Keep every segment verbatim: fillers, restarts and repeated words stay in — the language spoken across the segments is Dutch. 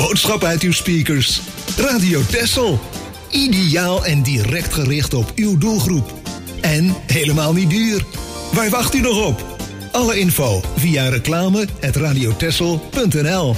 boodschap uit uw speakers. Radio Texel. Ideaal en direct gericht op uw doelgroep. En helemaal niet duur. Waar wacht u nog op? Alle info via reclame at radiotexel punt n l.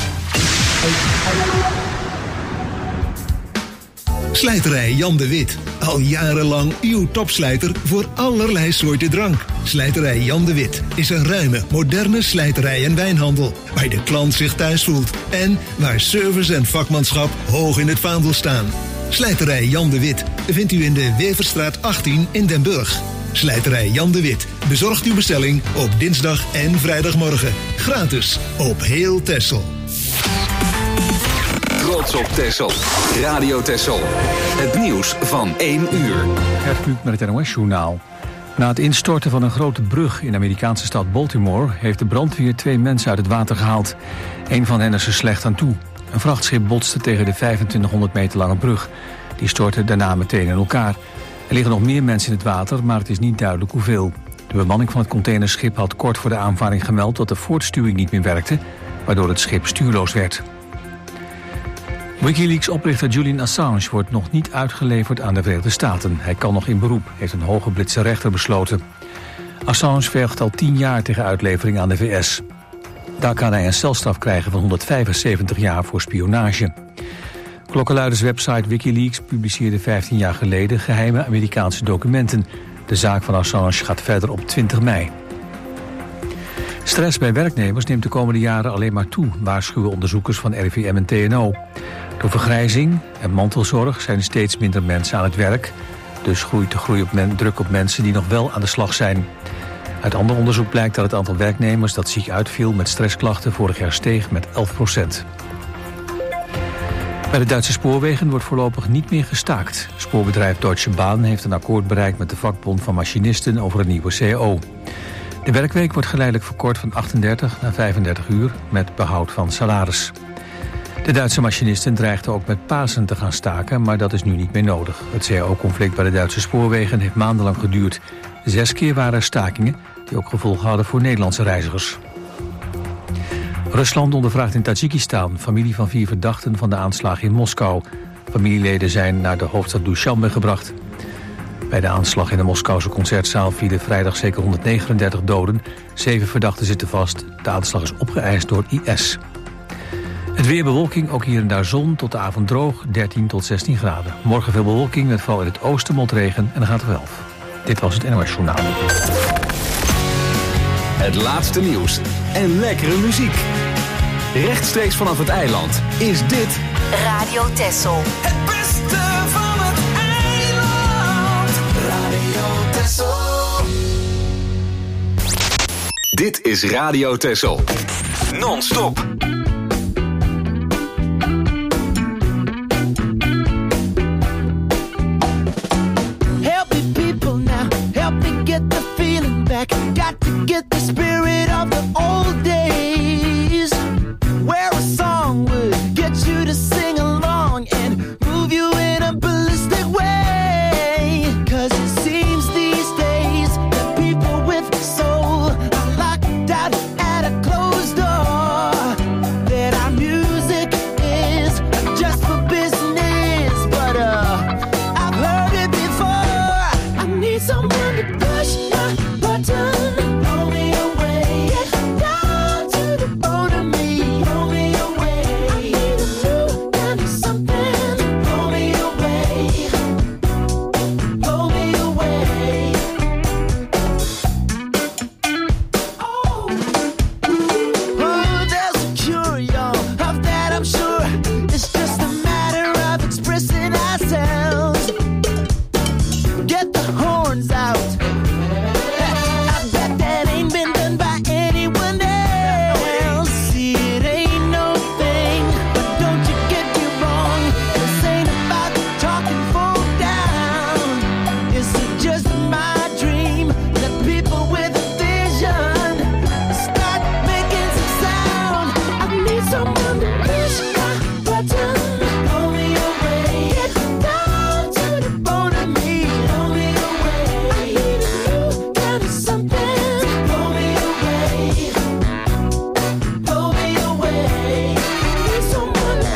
Slijterij Jan de Wit. Al jarenlang uw topslijter voor allerlei soorten drank. Slijterij Jan de Wit is een ruime, moderne slijterij en wijnhandel. Waar de klant zich thuis voelt. En waar service en vakmanschap hoog in het vaandel staan. Slijterij Jan de Wit vindt u in de Weverstraat achttien in Den Burg. Slijterij Jan de Wit bezorgt uw bestelling op dinsdag en vrijdagmorgen. Gratis op heel Texel. Trots op Texel. Radio Texel. Het nieuws van één uur. Gert Kluk met het N O S-journaal. Na het instorten van een grote brug in de Amerikaanse stad Baltimore heeft de brandweer twee mensen uit het water gehaald. Eén van hen is er slecht aan toe. Een vrachtschip botste tegen de vijfentwintighonderd meter lange brug. Die stortte daarna meteen in elkaar. Er liggen nog meer mensen in het water, maar het is niet duidelijk hoeveel. De bemanning van het containerschip had kort voor de aanvaring gemeld dat de voortstuwing niet meer werkte, waardoor het schip stuurloos werd. Wikileaks-oprichter Julian Assange wordt nog niet uitgeleverd aan de Verenigde Staten. Hij kan nog in beroep, heeft een hoge Britse rechter besloten. Assange vergt al tien jaar tegen uitlevering aan de V S. Daar kan hij een celstraf krijgen van honderdvijfenzeventig jaar voor spionage. Klokkenluiderswebsite Wikileaks publiceerde vijftien jaar geleden geheime Amerikaanse documenten. De zaak van Assange gaat verder op twintig mei. Stress bij werknemers neemt de komende jaren alleen maar toe, waarschuwen onderzoekers van R I V M en T N O. Door vergrijzing en mantelzorg zijn er steeds minder mensen aan het werk. Dus groeit de groei op men, druk op mensen die nog wel aan de slag zijn. Uit ander onderzoek blijkt dat het aantal werknemers dat ziek uitviel met stressklachten vorig jaar steeg met elf procent. Bij de Duitse spoorwegen wordt voorlopig niet meer gestaakt. Spoorbedrijf Deutsche Bahn heeft een akkoord bereikt met de vakbond van machinisten over een nieuwe C A O. De werkweek wordt geleidelijk verkort van achtendertig naar vijfendertig uur met behoud van salaris. De Duitse machinisten dreigden ook met Pasen te gaan staken, maar dat is nu niet meer nodig. Het C A O-conflict bij de Duitse spoorwegen heeft maandenlang geduurd. Zes keer waren er stakingen die ook gevolgen hadden voor Nederlandse reizigers. Rusland ondervraagt in Tajikistan familie van vier verdachten van de aanslag in Moskou. Familieleden zijn naar de hoofdstad Dushanbe gebracht. Bij de aanslag in de Moskouse concertzaal vielen vrijdag zeker honderdnegenendertig doden. Zeven verdachten zitten vast. De aanslag is opgeëist door I S. Het weer bewolking, ook hier en daar zon, tot de avond droog, dertien tot zestien graden. Morgen veel bewolking, met vooral in het oosten motregen en dan gaat het wel elf. Dit was het N O S-journaal. Het laatste nieuws en lekkere muziek. Rechtstreeks vanaf het eiland is dit Radio Texel. Het beste van het eiland. Radio Texel. Dit is Radio Texel. Non-stop. Got to get the spirit of the old days, where a song would get you to sing along and move you in a ballistic way. Cause it seems these days that people with soul are locked out at a closed door, that our music is just for business. But uh, I've heard it before. I need someone to push my button. Blow me away. Get down to the bone of me. Blow me away. I need a new kind of something. Blow me away. Blow me away. Oh, oh, there's a cure, y'all. Of that I'm sure. It's just a matter of expressing ourselves. Get the horns out. Someone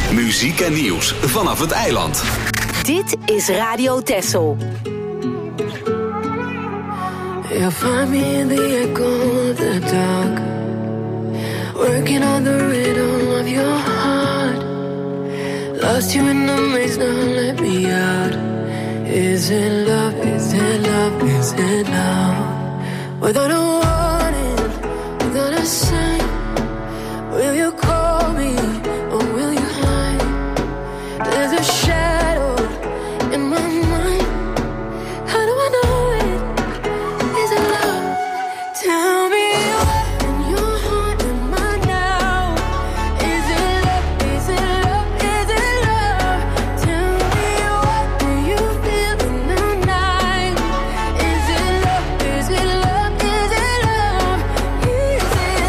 Muziek en nieuws vanaf het eiland. Dit is Radio Texel. You'll find me in the echo of the dark, working on the rhythm of your heart. Lost you in the maze, now let me out. Is it love, is it love, is it love? Without a warning, without a sign, will you call me or will you hide? There's a shadow in my mind. How do I know it? Is it love? Tell me what in your heart am I now? Is it love? Is it love? Is it love? Tell me what do you feel in the night? Is it love? Is it love? Is it love? Is it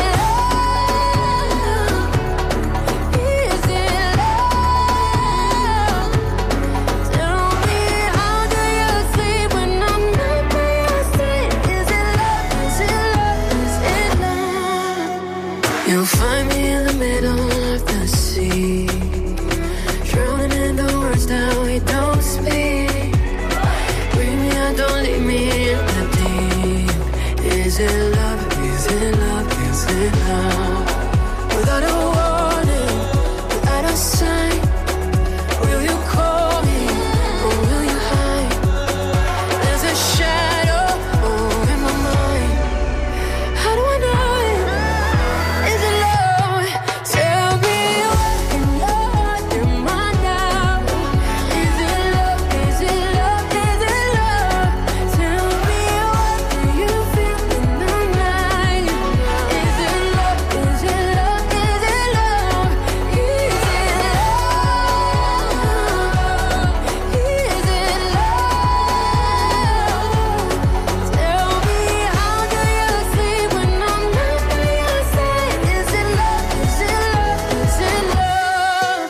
love? Is it love? Tell me how do you sleep when I'm not by your side? Is it love? Is it love? Is it love? You'll find me in the middle of the sea, drowning in the words that we don't speak. Bring me out, don't leave me in the deep. Is it love? Is it love? Is it love? Without a warning, without a sign, will you call me or will you hide? There's a shadow over my mind. How do I know it? Is it love? Tell me what in your heart am I now? Is it love? Is it love? Is it love? Tell me what do you feel in the night? Is it love? Is it love? Is it love? Is it love? Is it love? Tell me how do you sleep when I'm not by your side? Is it love? Is it love? Is it love?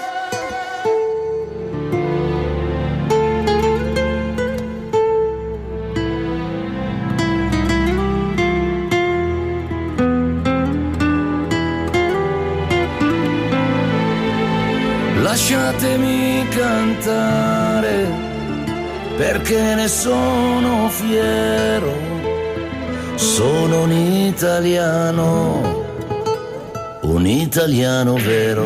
Lasciatemi cantare, perché ne sono fiero, sono un italiano, un italiano vero.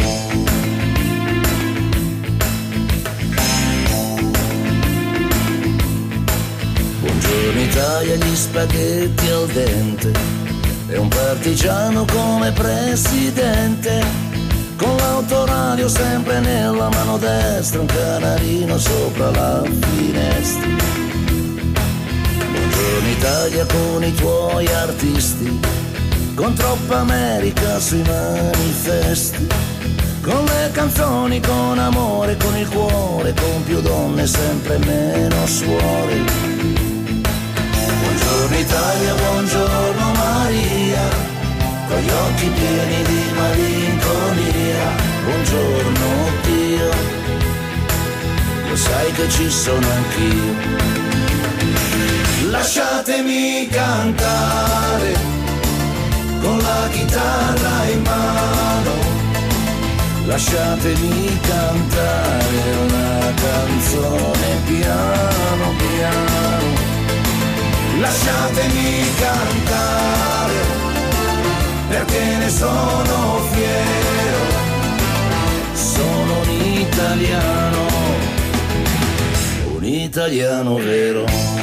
Buongiorno Italia, gli spaghetti al dente, e un partigiano come presidente. Con l'autoradio sempre nella mano destra, un canarino sopra la finestra. Buongiorno Italia con i tuoi artisti, con troppa America sui manifesti, con le canzoni, con amore, con il cuore, con più donne, sempre meno suore. Buongiorno Italia, buongiorno Maria, con gli occhi pieni di malinconia. Buongiorno Dio, lo sai che ci sono anch'io. Lasciatemi cantare con la chitarra in mano, lasciatemi cantare una canzone piano piano. Lasciatemi cantare, perché ne sono fiero, sono un italiano, un italiano vero.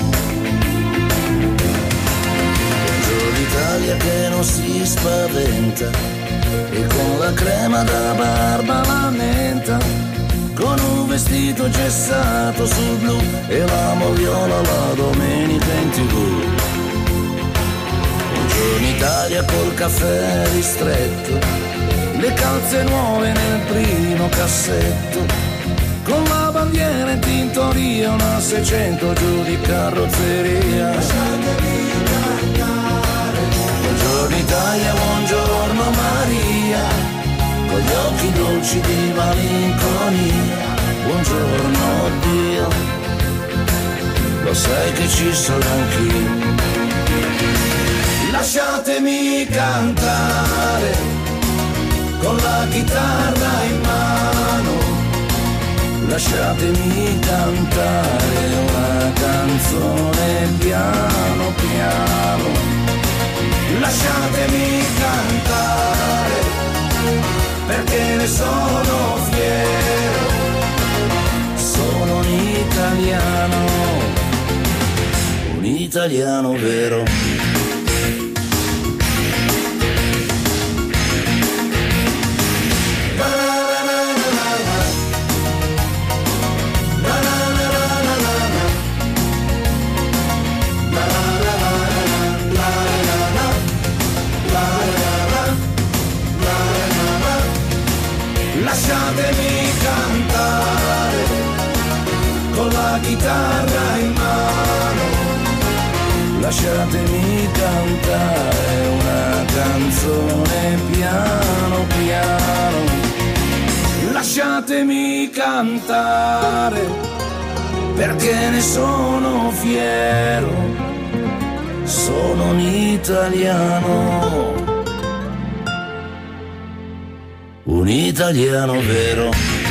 Buongiorno Italia che non si spaventa, e con la crema da barba lamenta, con un vestito gessato sul blu e la moviola la domenica in tivù. Buongiorno Italia col caffè ristretto, le calze nuove nel primo cassetto, con la bandiera in tintoria, una seicento giù di carrozzeria. Buongiorno Italia, buongiorno Maria, con gli occhi dolci di malinconia. Buongiorno Dio, lo sai che ci sono anch'io. Lasciatemi cantare con la chitarra in mano, lasciatemi cantare una canzone piano piano, lasciatemi cantare perché ne sono fiero, sono un italiano, un italiano vero. Lasciatemi cantare con la chitarra in mano, lasciatemi cantare una canzone piano piano, lasciatemi cantare perché ne sono fiero, sono un italiano, un italiano vero.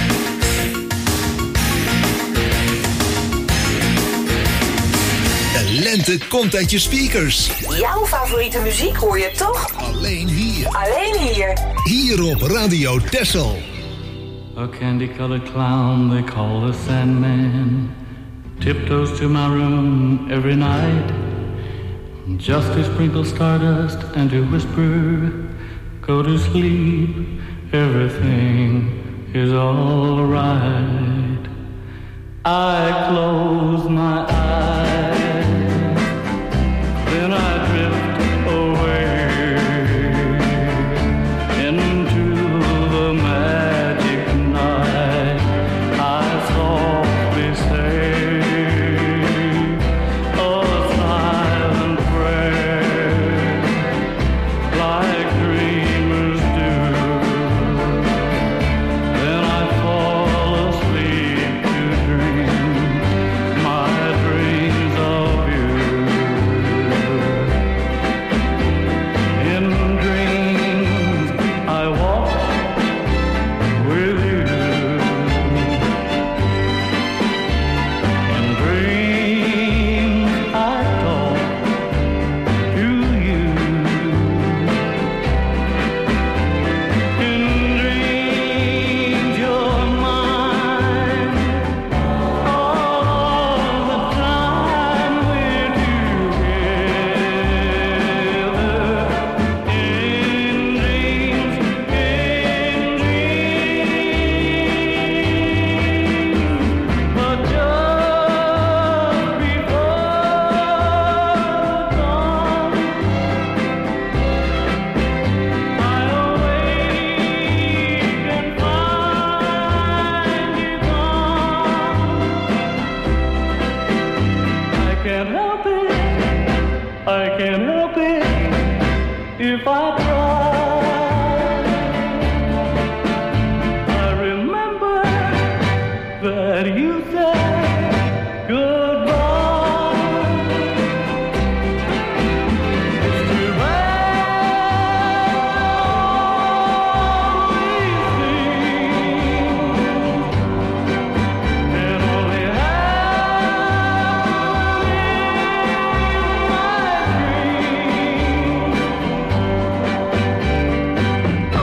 De lente komt uit je speakers. Jouw favoriete muziek hoor je toch? Alleen hier. Alleen hier. Hier op Radio Texel. A candy-colored clown they call the Sandman tiptoes to my room every night just to sprinkle stardust and to whisper, go to sleep, everything is all right. I close my eyes, then I drift away into the magic night. I softly say a silent prayer like dreamers do. Then I fall asleep to dream my dreams of you. In dreams I walk with you. In dreams I talk to you. In dreams you're mine all the time we're together. In dreams, in dreams, but just before dawn, I awake and find you gone. I can't help it, I can't help it if I try. I remember that you said goodbye. It's too bad all these things can only happen in my dreams.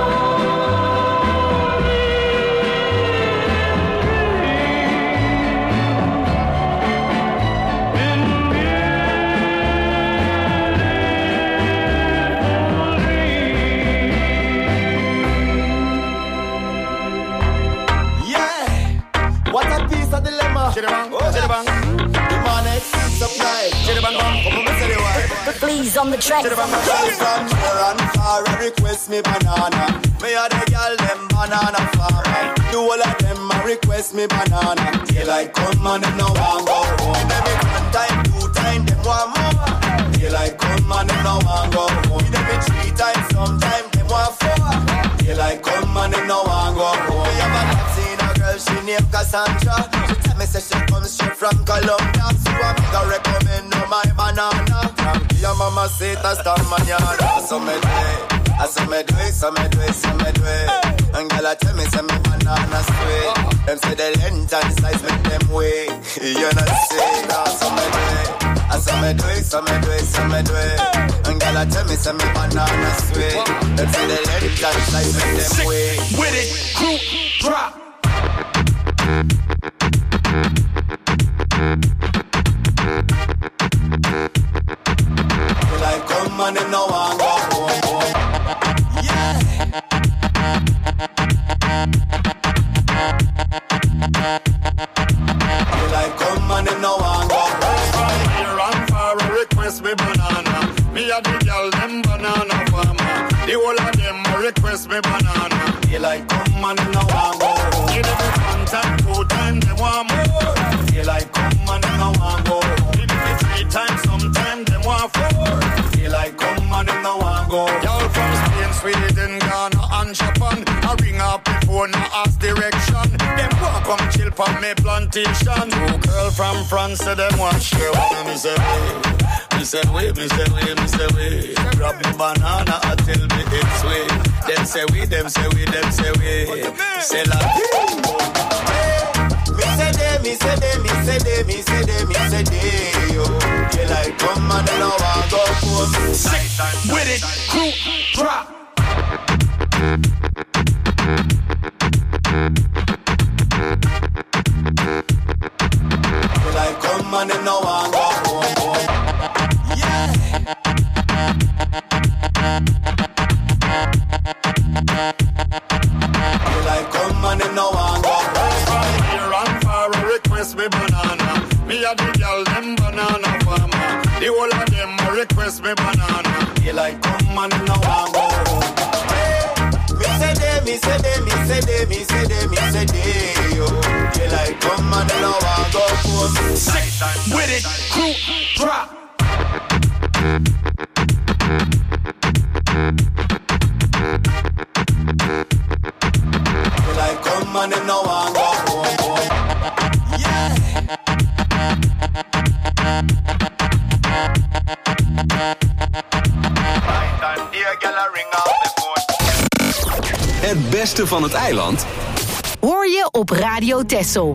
Yeah, what a piece of dilemma. Chiribang, Oh, chiribang. demonic supply. Chiribang, come on, tell you why. Please on the track. Chiribang, Girl from near and far, a request me banana. Me a the girl them banana far. The whole of them a request me banana. Daylight come and them no want go home. Them it one time, two time, them want more. Daylight come and them no want go home. Them it three times, sometime them want four. Daylight come and them no want go home. Me have a taxi in a girl, she named Cassandra. She tell me say she comes straight from Colombia. So I'm gonna recommend her my banana. Your mama say hasta mañana. So me do it, I so me do it, so me do it, so me do it. And girl I tell me say me banana sweet. Them say the length and size make them way. You know say, now some me do it. I some me do it, some me do it, some me do it. And girl I tell me some me banana sweet. Them say the length and size make them way. With it, crew, drop. Like come on and no one go home, home. Yeah. Like come on and no one go home. Here and far request me banana. Me a the girl them banana farmer. The whole of them request me banana. You like come on and no one go home. Give them one time, two times, they want more. You like come on and no one go home. Give them three times, sometimes they want four. You like come on and no one go home. Y'all from Spain, Sweden, Ghana and Japan. I ring up before no ask direction. Them walk come chill for me plantation. Two girl from France say them want share one. Me say wait, me say wait, me say wait, me say wait. Grab me banana and tell me it's way. Them say we, them say we, them say we. Say like me say they, me say they, me say they, me say they, me say they. Yo, you like come on and no one go home. Sick with it, crew, drop. You like come on and no one go home, home. Yeah. You like come on and no one go home. here and far request me banana. Me a the girl them banana farmer. The whole of them request me banana. You like come on and no one go home. Me say they, me say they, me say they, me say they, me say they. Yo, you like come on and no one go home. Sick with it, crew, drop. You like come on and no one go home, home. Yeah. Het beste van het eiland hoor je op Radio Texel.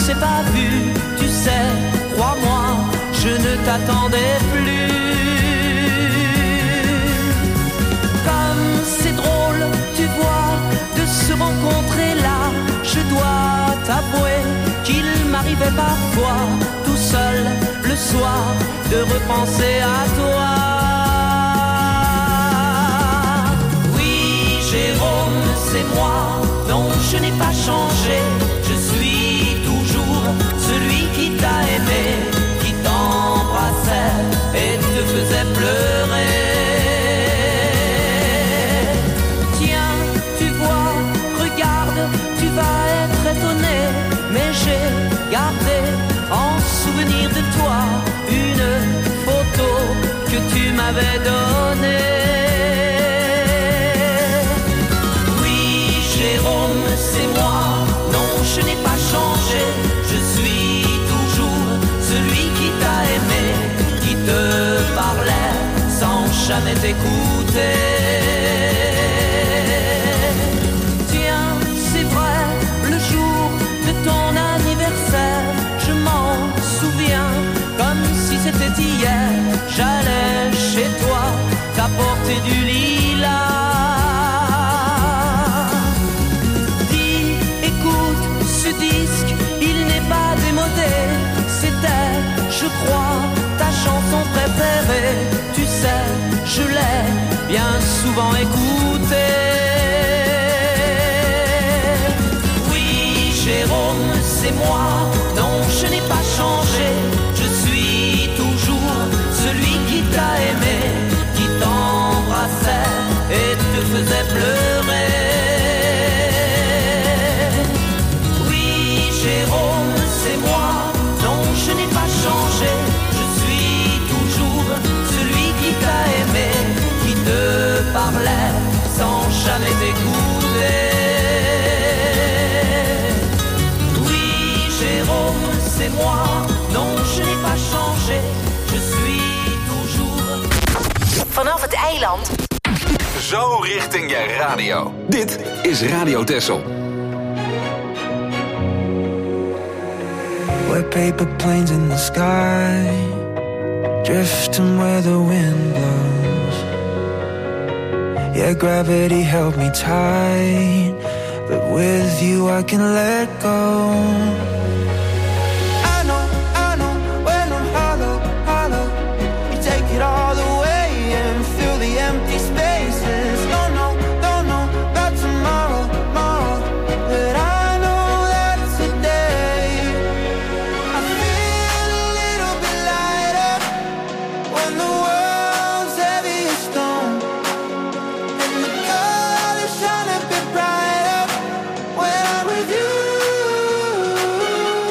s'est pas vu, tu sais, crois-moi, je ne t'attendais plus. Comme c'est drôle, tu vois, de se rencontrer là, je dois t'avouer qu'il m'arrivait parfois, tout seul, le soir, de repenser à toi. Oui, Jérôme, c'est moi, non, je n'ai pas changé, je suis toujours celui qui t'a aimé, qui t'embrassait et te faisait pleurer. Tiens, tu vois, regarde, tu vas être étonné, mais j'ai gardé en souvenir de toi une photo que tu m'avais donnée. Oui, Jérôme, c'est moi, non, je n'ai pas changé, je suis toujours celui qui t'a aimé, qui te parlait sans jamais t'écouter. Tiens, c'est vrai, le jour de ton anniversaire, je m'en souviens comme si c'était hier. J'allais chez toi t'apporter du lilas. Dis, écoute, ce disque, il n'est pas démodé. C'était, je crois, ta chanson préférée. Tu sais, je l'ai bien souvent écoutée. Oui, Jérôme, c'est moi, non, je n'ai pas changé, je suis toujours celui qui t'a aimé, qui t'embrassait et te faisait pleurer. Oui, Jérôme, c'est moi, non, je n'ai pas changé, je suis toujours celui qui t'a aimé, qui te parlait sans jamais t'écouter. C'est moi, non, je n'ai pas changé, je suis toujours. Vanaf het eiland. Zo richting je radio. Dit is Radio Texel. We're paper planes in the sky, drifting where the wind blows. Yeah, gravity held me tight, but with you I can let go. All the way and fill the empty spaces. Don't know, don't know about tomorrow, tomorrow, but I know that today I feel a little bit lighter when the world's heavy as stone, and the colors shine a bit brighter when I'm with you.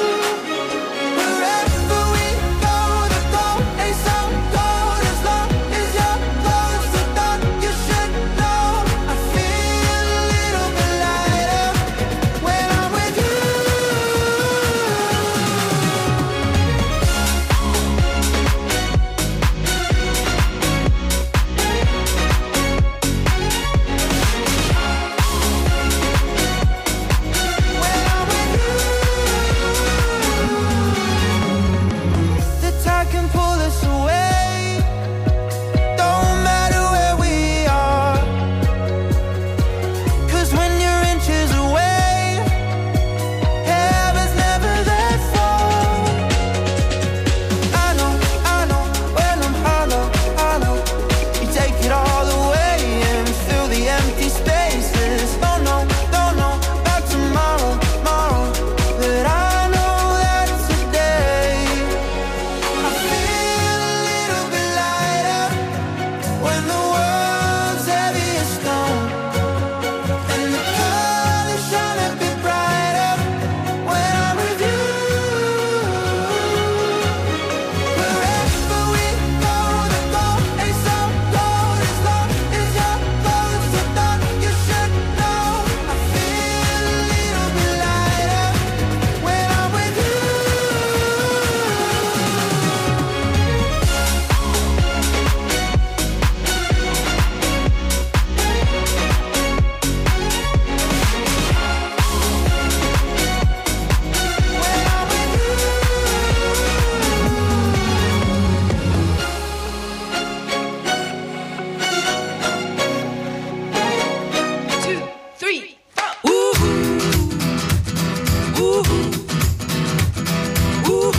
Ooh,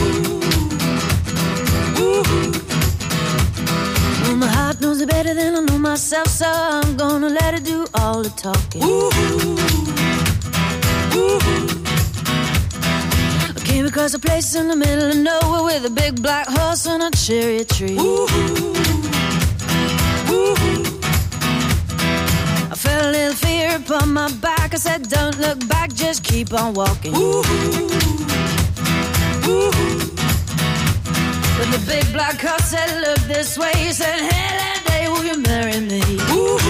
ooh. Well, my heart knows it better than I know myself, so I'm gonna let it do all the talking. Ooh, ooh. I came across a place in the middle of nowhere with a big black horse and a cherry tree. Ooh, ooh. I felt a little fear upon my back. I said, don't look back, just keep on walking. Ooh, ooh. But the big black horse said, look this way. He said, hey, that day will you marry me? Ooh,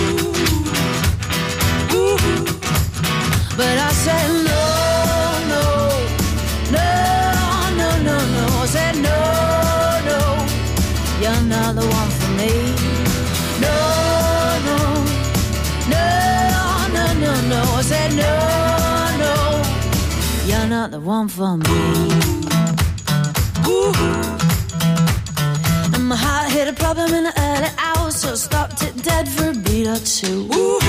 ooh. But I said, no, no, no, no, no, no. I said, no, no, you're not the one for me. No, no, no, no, no, no. I said, no, no, you're not the one for me. Ooh. And my heart hit a problem in the early hours, so I stopped it dead for a beat or two. Ooh.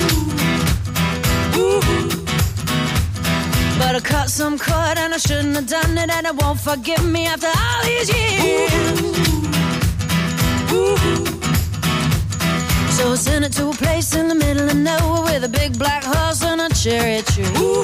Ooh. But I cut some cord and I shouldn't have done it, and it won't forgive me after all these years. Ooh. So I sent it to a place in the middle of nowhere with a big black horse and a cherry tree. Ooh.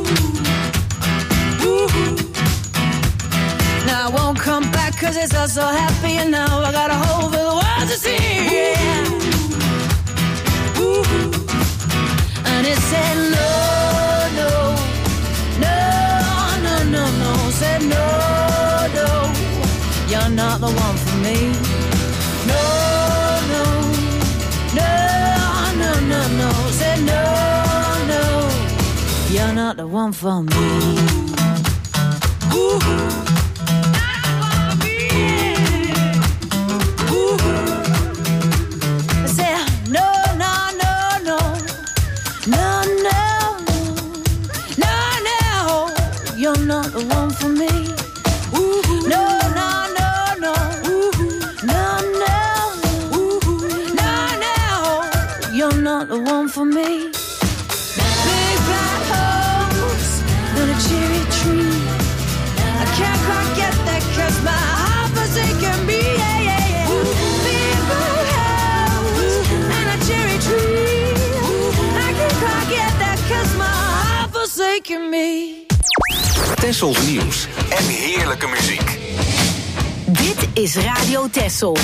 Ooh. Now I won't come back cause it's all so happy, and now I got a hole for the world to see. Yeah. Ooh. And it said no, no, no, no, no, no. Said no, no, you're not the one for me. No, no, no, no, no, no. Said no, no, you're not the one for me. Ooh. Not the one for me. Ooh, no, no, no, no. Ooh, no, no. Ooh, no, no. You're not the one for me. Big black horse and a cherry tree. I can't quite get that cause my heart forsaken me. Yeah, yeah, yeah. Big black horse and a cherry tree. I can't quite get that cause my heart forsaken me. Tessels nieuws en heerlijke muziek. Dit is Radio Tessel.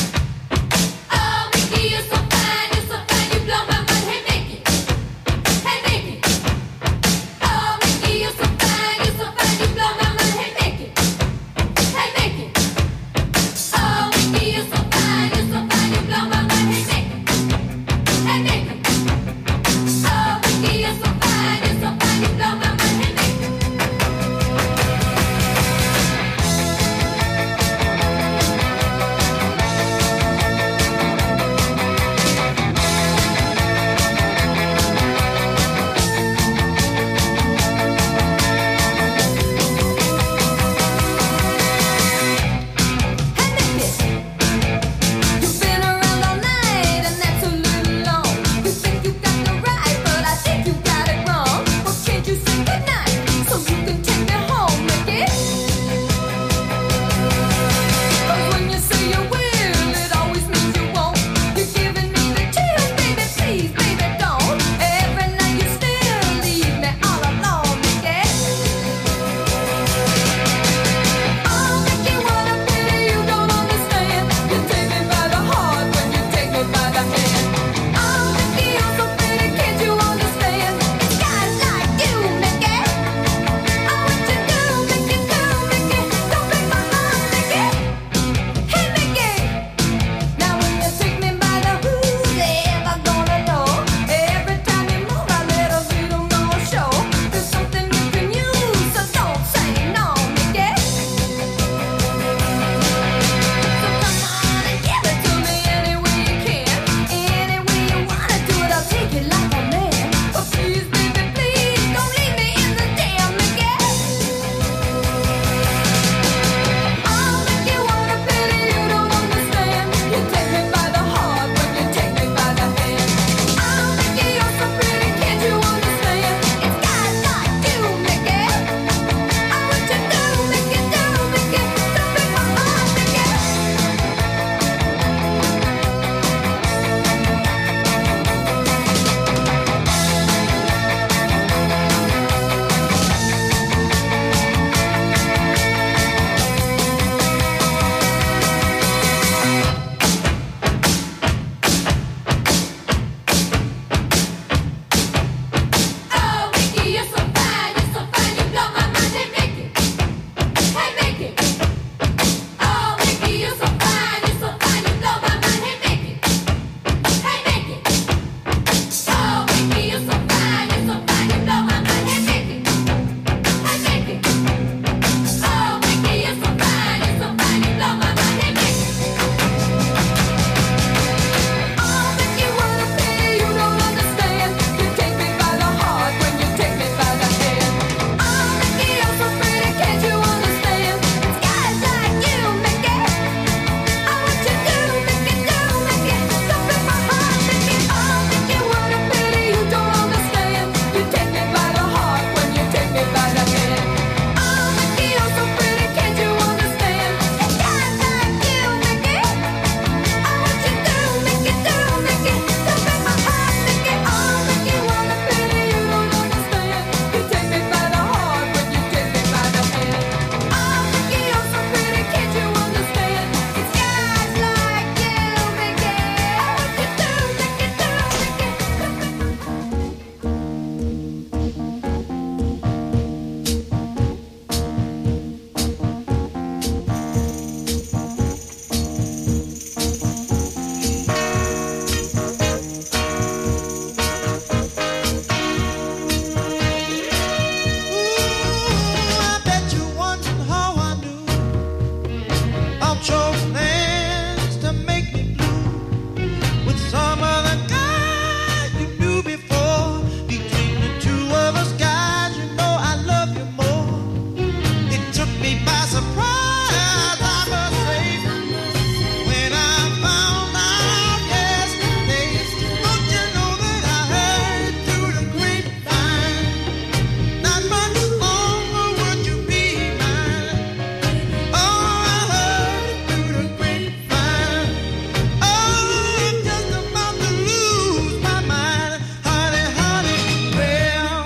me by surprise, I must say. When I found out yesterday, don't you know that I heard through the grapevine? Not much longer would you be mine. Oh, I heard it through the grapevine. Oh, I'm just about to lose my mind, honey, honey. Well,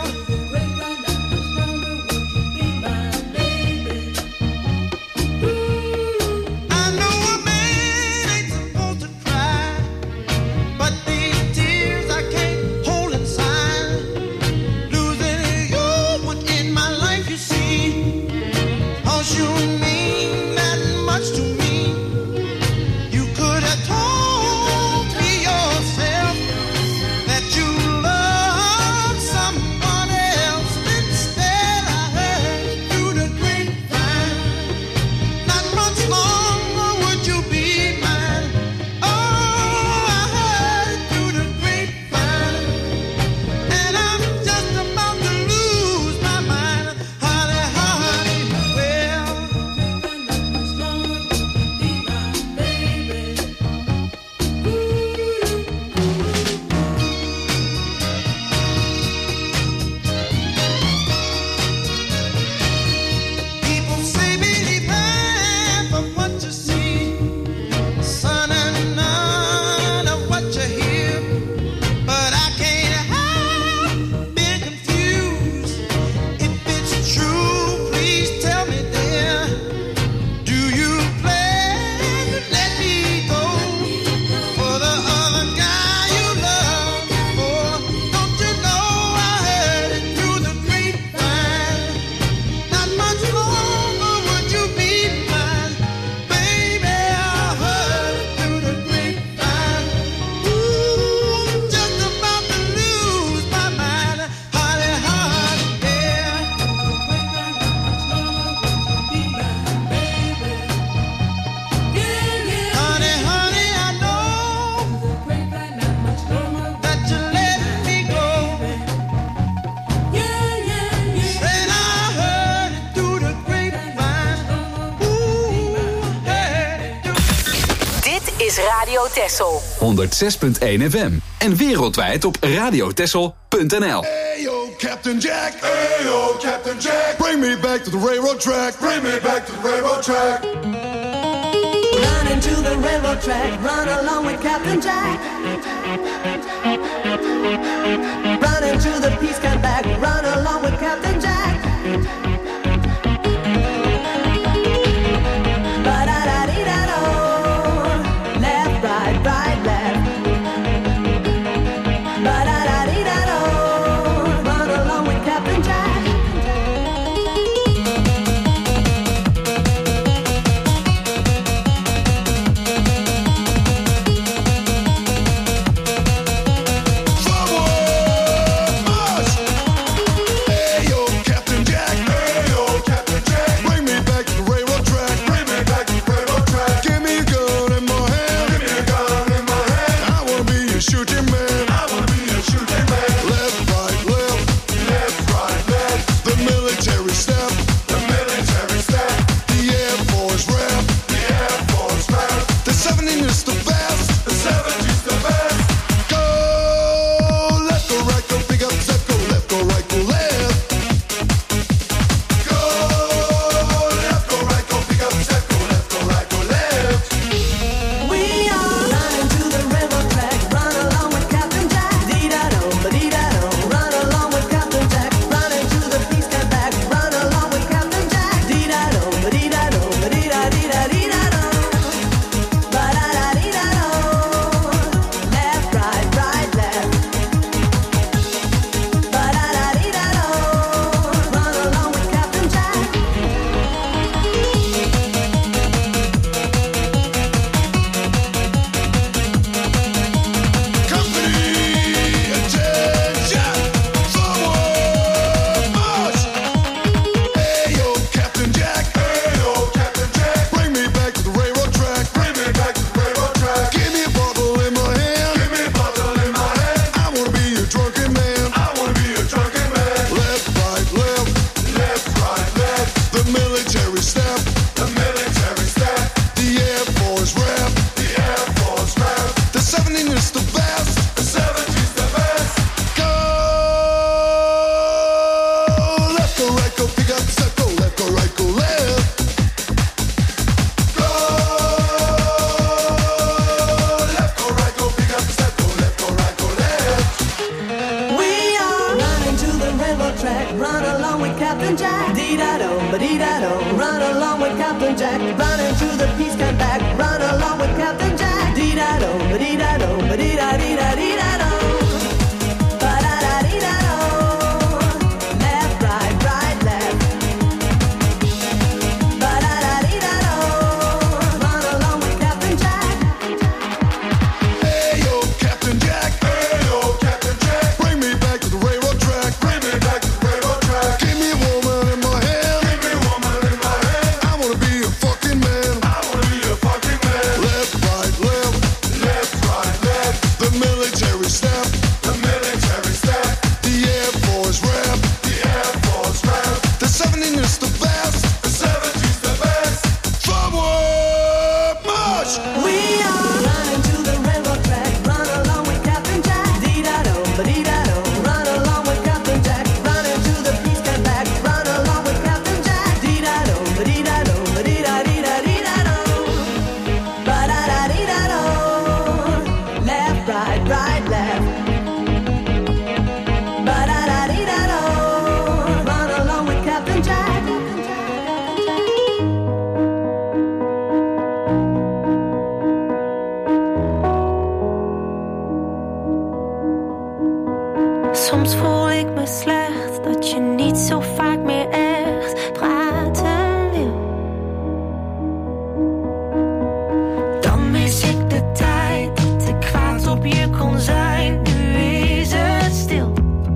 I know a man ain't supposed to cry, but these tears I can't hold inside. Losing you was in my life, you see. 'Cause you mean that much to me. You could have told me yourself that you love someone else. Instead, I heard through the grapevine. Not much longer would you be mine. Oh, I heard through the grapevine. And I'm just about to lose my mind, honey, honey. Well, people say believe half of what you see, son, and none of what you hear. But I can't help being confused. If it's true, please tell me, dear. Do you plan to let me go for the other guy you love before? Don't you know I heard it through the grapevine? Not much longer would you be mine, baby. I heard it through the grapevine. Ooh, I'm just about to lose my mind, honey, honey, yeah. Honey, honey, I know that you let me go. Said I heard it through the grapevine. Ooh, heard it through. Dit is Radio Texel. honderdzes punt één F M. En wereldwijd op radiotessel punt n l. Hey yo, Captain Jack. Hey yo, Captain Jack. Bring me back to the railroad track. Bring me back to the railroad track. Run into the railroad track, run along with Captain Jack. Run into the peace camp back, run along with Captain Jack. Ba-da-da-dee-da-do. Left, right, right, left. Ba-da-da-dee-da-do. Run along with Captain Jack. Hey yo, Captain Jack. Hey Captain Jack. Run into the peace camp back. Run along with Captain Jack. Dee-da-do, ba-dee-da-do, ba-dee-da-dee-da-dee-da-do. Ba-da-da-dee-da-do. Left, right, right, left. Ba-da-da-dee-da-do. Run along with Captain Jack. Hey yo, Captain Jack. Hey yo, Captain Jack. Bring me back to the railroad track. Bring me back to the railroad track. Give me a woman in my hand. Give me a woman in my hand. I wanna be a fucking man. I wanna be a fucking man. Left, right, left. Left, right, left. The military step. The military step. The Air Force rap. The Air Force rap. The seventies is the best. The seventies the best. Forward march. We are running to the railroad track. Run along with Captain Jack. Dee-da-do, ba-dee-da-do. Run along with Captain Jack. Run into the peace camp back. Run along with Captain Jack. Dee-da-do, ba-dee-da-do, ba-dee-da-dee-da-dee-da-do. Ba-da-da-dee-da-do. Left, right, right, left. Ba-da-da-dee-da-do. Run along with Captain Jack. Soms voel ik me slecht dat je niet zo vaak meer echt praten wil. Dan mis ik de tijd dat ik kwaad op je kon zijn. Nu is het stil.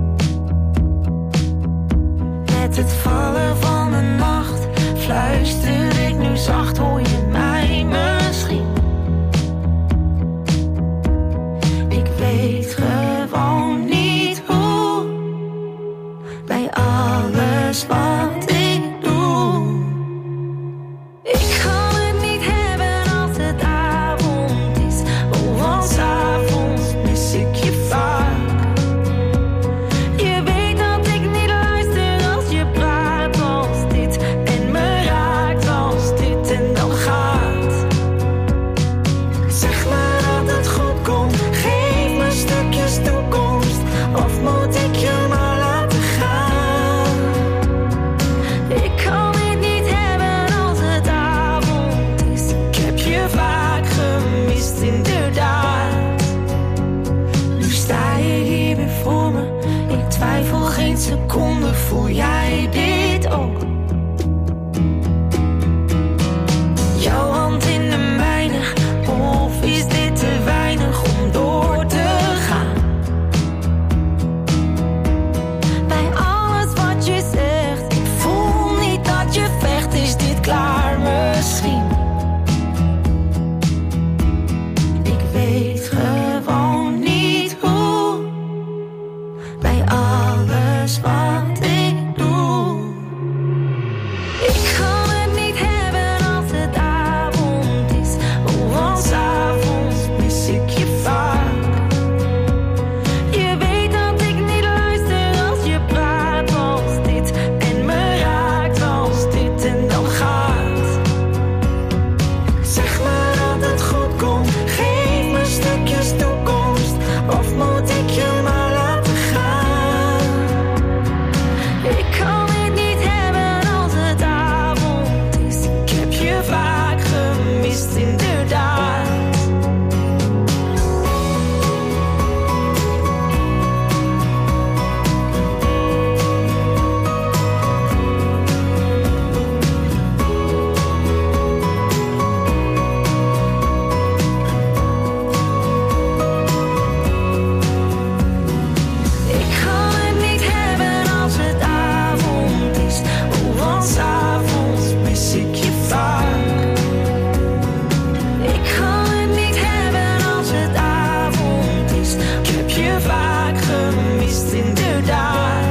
Met het vallen van de nacht fluister ik nu zacht, hoor je mij misschien? Ik weet gewoon niet hoe, bij alles wat ik doe. Ik kan het niet hebben als het avond is, oh, want 's avonds mis ik je vaak. Je weet dat ik niet luister als je praat als dit en me raakt als dit en dan gaat. Zeg maar dat het goed komt, geef me stukjes toekomst, of moet ik je maar laten gaan? Ik kan het niet hebben als het avond is, ik heb je vaak gemist inderdaad. Nu sta je hier weer voor me, ik twijfel geen seconde, voel jij dit ook? Jouw hand in de mijne, of is dit te weinig om door te gaan? Bij alles wat je zegt, ik voel niet dat je vecht, is dit klaar misschien? Ik weet gewoon niet hoe, bij alles wat ik doe. Ik kan het niet hebben als het avond is, oh, want 's avonds mis ik je vaak. Je weet dat ik niet luister als je praat als dit en me raakt als dit en dan gaat. Zeg maar dat het goed komt, geef me stukjes toekomst, of moet ik je maar laten gaan? Ik kan het niet hebben als het avond is, ik heb je vaak gemist inderdaad. Ik kan het niet hebben als het avond is, oh, want 's avonds mis ik je vaak. Ik kan het niet hebben als het avond is, ik heb je vaak gemist inderdaad.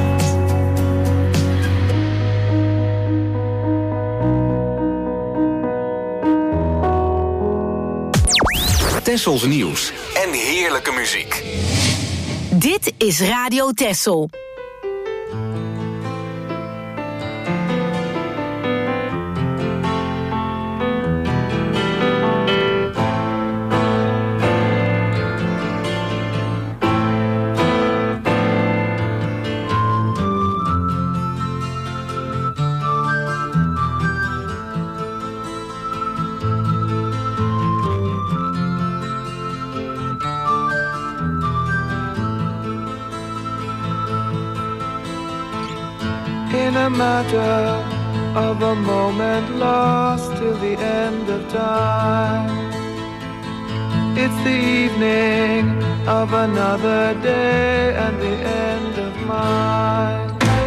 Tessels nieuws en heerlijke muziek. Dit is Radio Tessel. a matter of a moment lost till the end of time. It's the evening of another day and the end of mine.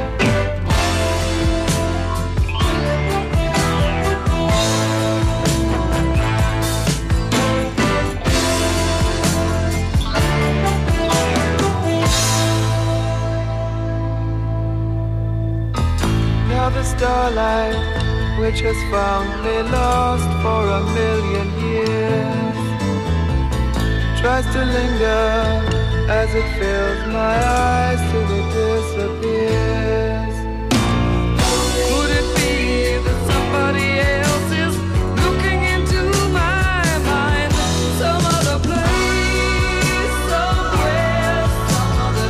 Now the starlight, which has found me lost for a million years, tries to linger as it fills my eyes till it disappears. Could it be that somebody else is looking into my mind? Some other place, somewhere, some other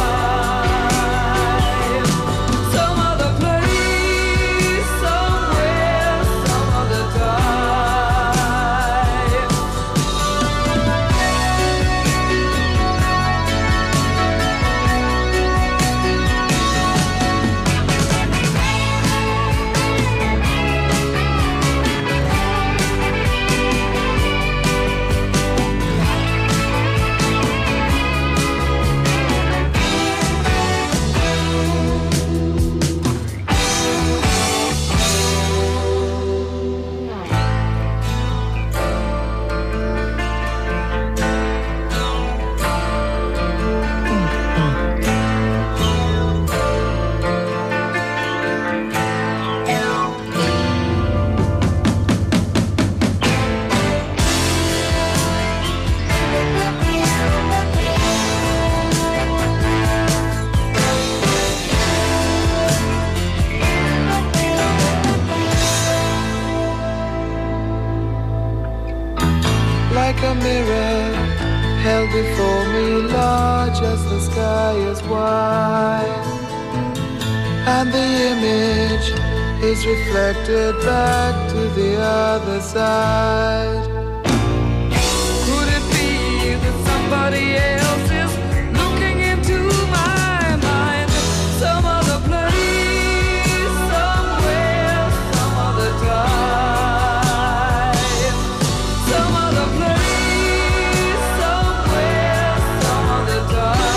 time. Some other place, somewhere, some other time. Like a mirror held before me, large as the sky is wide, and the image is reflected back to the other side. Could it be that somebody else is looking into my mind? Some other place, somewhere, some other time. Some other place, somewhere, some other time.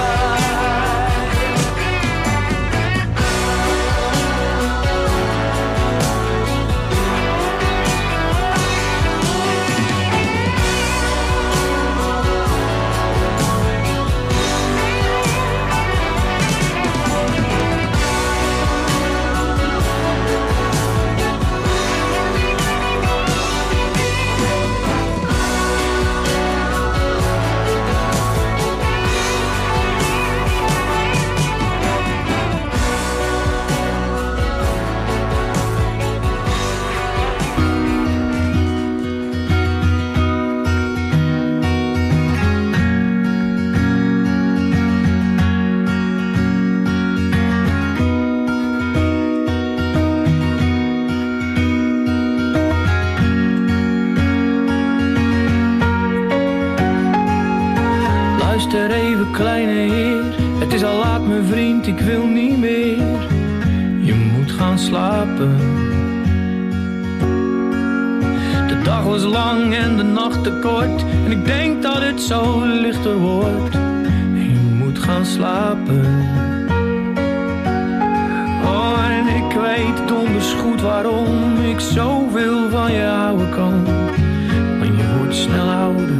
Luister even, kleine heer, het is al laat, mijn vriend, ik wil niet meer. Je moet gaan slapen. De dag was lang en de nacht te kort, en ik denk dat het zo lichter wordt. Je moet gaan slapen. Oh, en ik weet donders goed waarom ik zoveel van je houden kan. Maar je wordt snel ouder.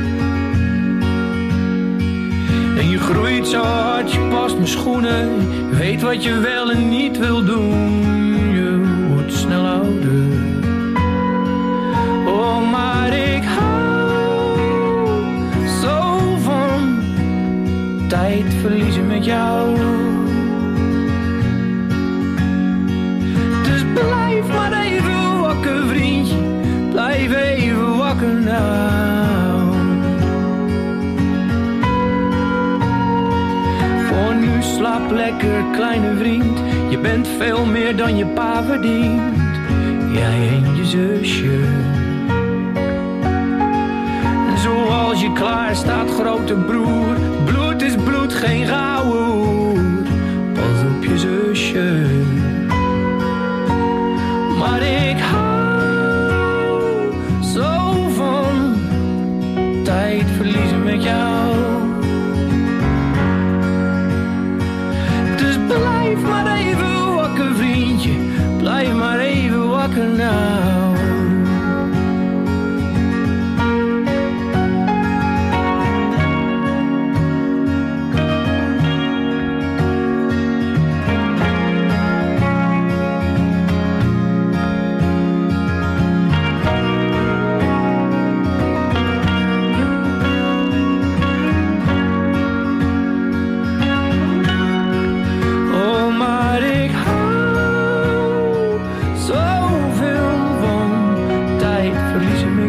En je groeit zo hard, je past mijn schoenen. Je weet wat je wel en niet wil doen. Je wordt snel ouder. Oh, maar ik hou zo van tijd verliezen met jou. Dus blijf maar even wakker, vriendje. Blijf even wakker nou. Voor nu slaap lekker, kleine vriend. Je bent veel meer dan je pa verdient. Jij en je zusje. En zoals je klaar staat, grote broer. Bloed is bloed, geen gouden hoer. Pas op je zusje.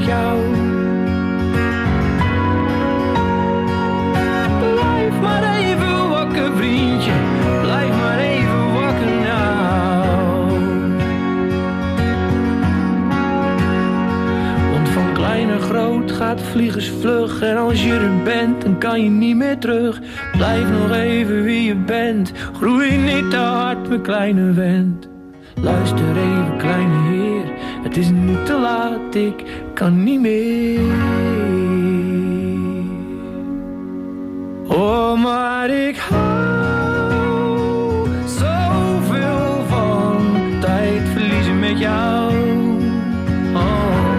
jou. Blijf maar even wakker, vriendje. Blijf maar even wakker nou. Want van klein naar groot gaat vliegensvlug. En als je er bent, dan kan je niet meer terug. Blijf nog even wie je bent. Groei niet te hard, mijn kleine vent. Luister even, kleine heer. Het is nu te laat, ik kan niet meer. Oh, maar ik hou zoveel van tijd verliezen met jou. Oh.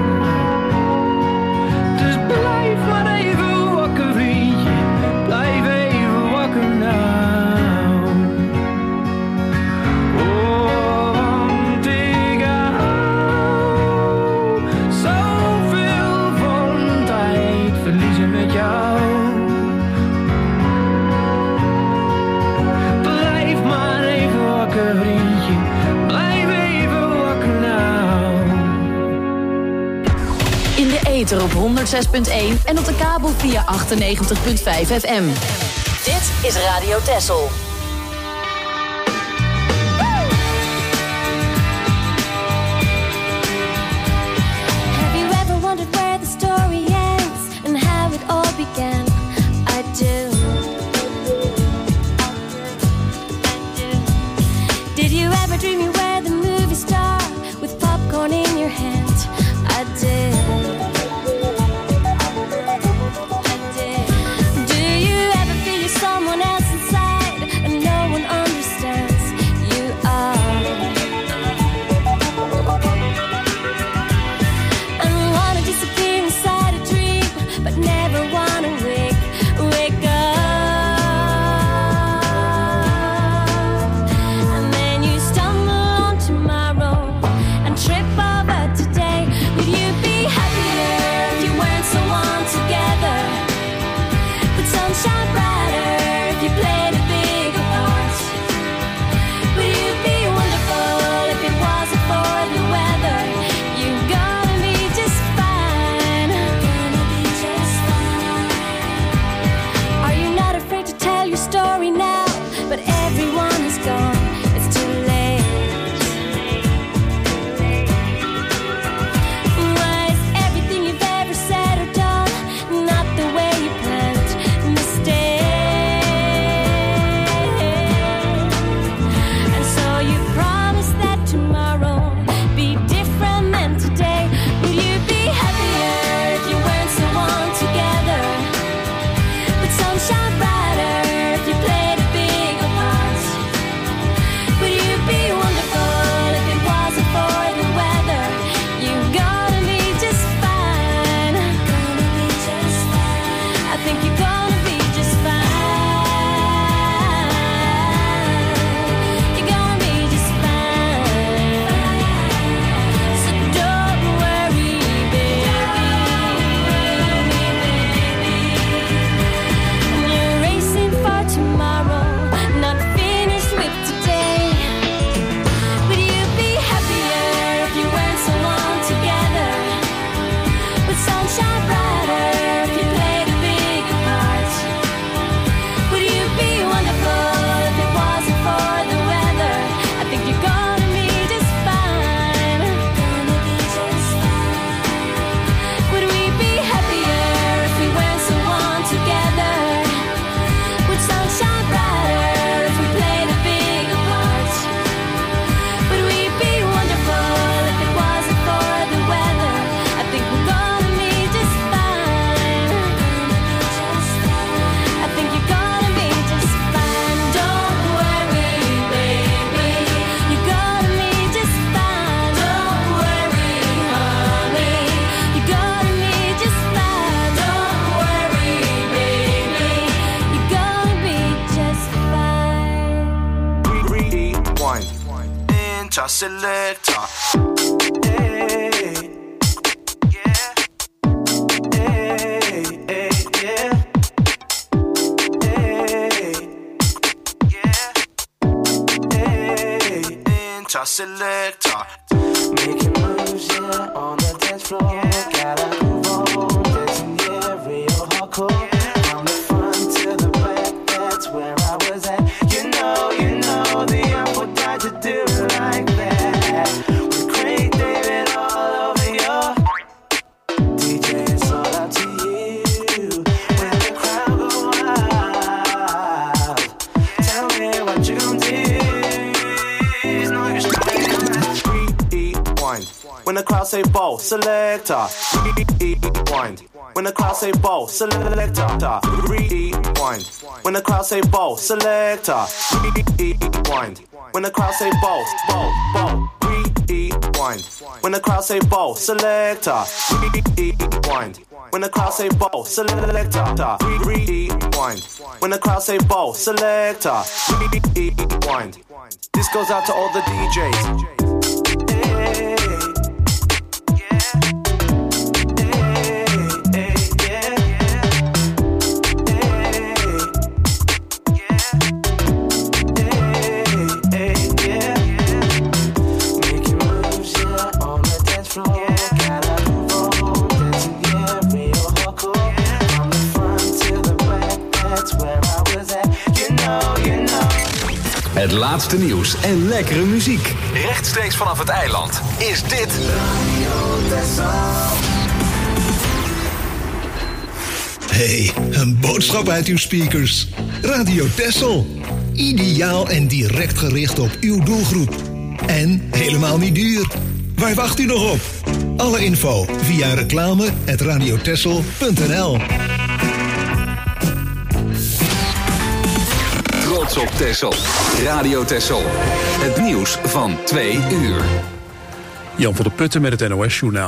Dus blijf maar even wakker, vriendje. Blijf even wakker nou. Oh, want ik hou zoveel van tijd verliezen met jou. Blijf maar even wakker, vriendje. Blijf even wakker nou. In de ether op honderdzes punt één en op de kabel via achtennegentig punt vijf F M. Dit is Radio Texel. Have you ever wondered where the story ends and how it all began? I do. Did you ever dream you were the movie star with popcorn in your hand? I did. I did. Do you ever feel you're someone else inside and no one understands? You are. And wanna disappear inside a dream, but never wanna wake, wake up. And then you stumble on tomorrow and trip over today. Would you be happier if you weren't so on together? Would sunshine brighter if you played a bigger part? Would you be wonderful if it wasn't for the weather? You're gonna be just fine. Gonna be just fine. Are you not afraid to tell your story now? But everyone is gone. It's too late. Why is everything you've ever said or done not the way you planned? Mistake. And so you promised that tomorrow be different than today. Would you be happier if you weren't so on together? Would sunshine brighter if you played a bigger part? Would you be wonderful if it wasn't for the weather? You're gonna be just fine. Gonna be just fine. I think you're gonna be just fine. You're gonna be just fine. So don't worry, baby. And you're racing for tomorrow, not finished with today. Would you be happier if you weren't so on together? Would sunshine brighter if you played a bigger part? Would you be wonderful if it wasn't for the weather? I think you're gonna be just fine. Gonna be just fine. Would we be happier if we weren't so on together? Would sunshine brighter if we played a bigger part? Would we be wonderful if it wasn't for the weather? I think we're gonna be just fine. I think you're gonna be just fine. Don't worry, baby. You're gonna be just fine. Don't worry, honey. You're gonna be just fine. Don't worry, baby. You're gonna be just fine. Rewind. Interselector. Hey. Yeah. Hey, hey, yeah. Hey. Yeah. Hey. Interselector. Making moves, yeah, on the dance floor. Gotta say bow, selector, rewind. When the crowd say bow, selector, rewind. When the crowd say bow, selector, rewind. When the crowd say bow, bow, bow, rewind. When the crowd say bow, selector, rewind. When the crowd say bow, selector, rewind. When the crowd say bow, selector, rewind. This goes out to all the D Js. Hey. Het laatste nieuws en lekkere muziek. Rechtstreeks vanaf het eiland is dit Hey, een boodschap uit uw speakers. Radio Texel. Ideaal en direct gericht op uw doelgroep. En helemaal niet duur. Waar wacht u nog op? Alle info via reclame at radiotexel punt n l. Trots op Texel. Radio Texel. Het nieuws van twee uur. Jan van der Putten met het N O S-journaal.